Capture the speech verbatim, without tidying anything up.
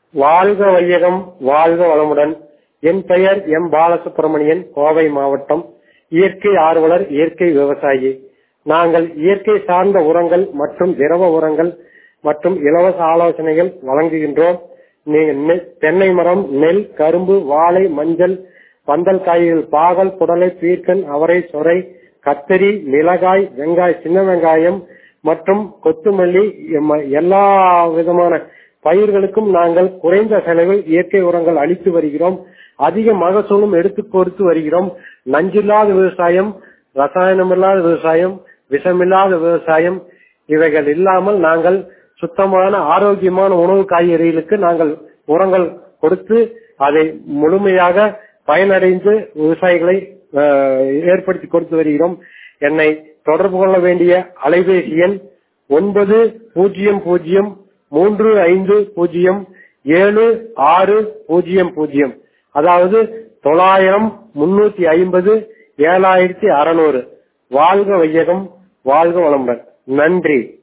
வாழ்க வையகம், வாழ்க வளமுடன். என் பெயர் எம் பாலசுப்ரமணியன், கோவை மாவட்டம். இயற்கை ஆர்வலர், இயற்கை விவசாயி. நாங்கள் இயற்கை சார்ந்த உரங்கள் மற்றும் திரவ உரங்கள் மற்றும் இலவச ஆலோசனைகள் வழங்குகின்றோம். தென்னை மரம், நெல், கரும்பு, வாழை, மஞ்சள், பந்தல் காய்கள், பாகல், புடலை, பீர்க்கன், அவரை, சொரை, கத்தரி, மிளகாய், வெங்காயம், சின்ன வெங்காயம் மற்றும் கொத்துமல்லி, எல்லா விதமான பயிர்களுக்கும் நாங்கள் குறைந்த செலவில் இயற்கை உரங்கள் அளித்து வருகிறோம். அதிக மகசூலும் எடுத்து கொடுத்து வருகிறோம். நஞ்சில்லாத விவசாயம், ரசாயனமில்லாத விவசாயம், விஷமில்லாத விவசாயம், இவைகள் இல்லாமல் நாங்கள் சுத்தமான ஆரோக்கியமான உணவு காய்கறிகளுக்கு நாங்கள் உரங்கள் கொடுத்து அதை முழுமையாக பயனடைந்து விவசாயிகளை ஏற்படுத்தி கொடுத்து வருகிறோம். என்னை தொடர்பு கொள்ள வேண்டிய அலைபேசி எண் ஒன்பது பூஜ்ஜியம் பூஜ்ஜியம் மூன்று ஐந்து பூஜ்ஜியம் ஏழு ஆறு பூஜ்ஜியம் பூஜ்ஜியம், அதாவது தொள்ளாயிரம் முன்னூத்தி ஐம்பது ஏழாயிரத்தி அறுநூறு. வாழ்க வையகம், வாழ்க வளமுடன். நன்றி.